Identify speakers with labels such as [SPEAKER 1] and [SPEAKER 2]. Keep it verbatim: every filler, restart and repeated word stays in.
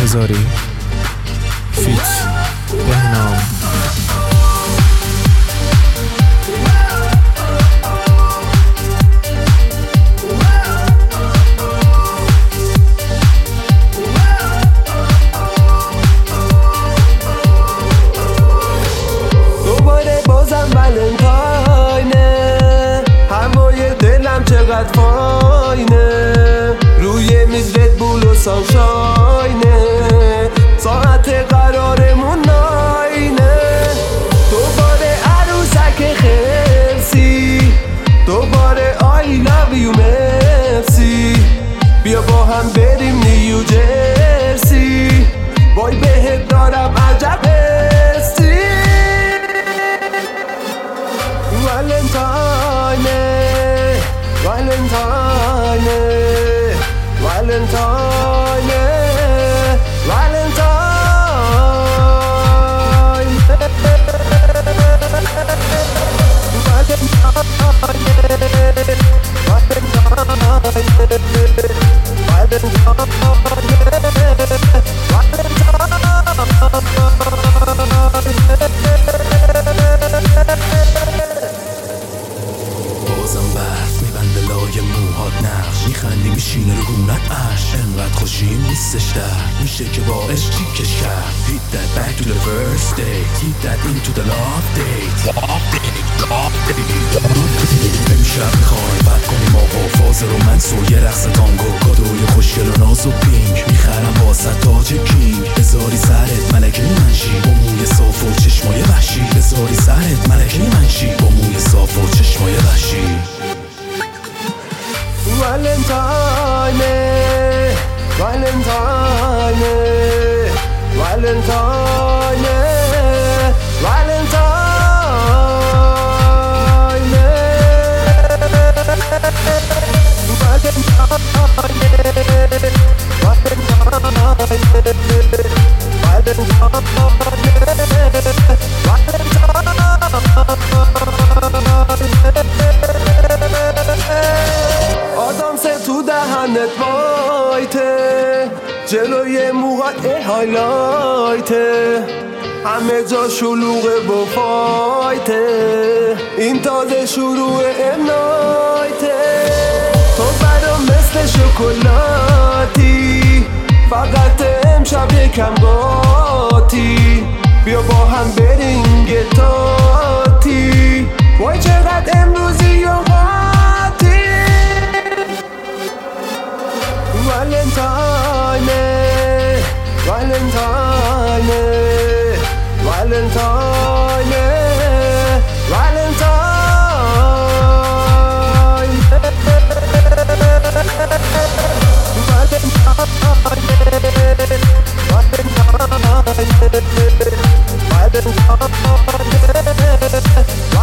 [SPEAKER 1] هزاری فیت بهنام.
[SPEAKER 2] دوباره بازم ولنتاینه، هوای دلم چقدر فاینه، روی میز ردبول و سانشاینه، ساعت قرارمون ناینه. دوباره عروسک خرسی، دوباره آی لو یو مرسی، بیا با هم بریم نیو جرسی، وای بهت دارم عجب حسی. ولنتاینه ولنتاینه ولنتاینه
[SPEAKER 3] بازم برف میبنده لای موهات نقش، میخندی میشینه رو گونت عشق، انقدر خوشیم نیستش در میشه که با عشق چیکش کرد. Hit that back to the first date, hit that into the love date. امشب میخوایم بد کنیم آقا فاز رومنس و یه رقص تانگو، کادوی خوشگل و ناز و پینک، میخرم واسه تاج کینگ. بذاری سرت ملکه منشی با موی صاف و چشمای وحشی، بذاری سرت ملکه منشی با موی صاف و چشمای وحشی.
[SPEAKER 2] ولنتاینه ولنتاینه ولنتاینه ولنتاینه آدم سه تو دهنت وایته، جلوی موهات هایلایته، همه جا شلوغه با فایته، این تازه شروع امنایته. تو برام مثل شکلاتی، فقط امشب یکم قاطی، بیا با هم بریم گتاتی، وای چقدر امروزی و قاطی. ولنتاینه ولنتاینه ولنتاینه ولنتاینه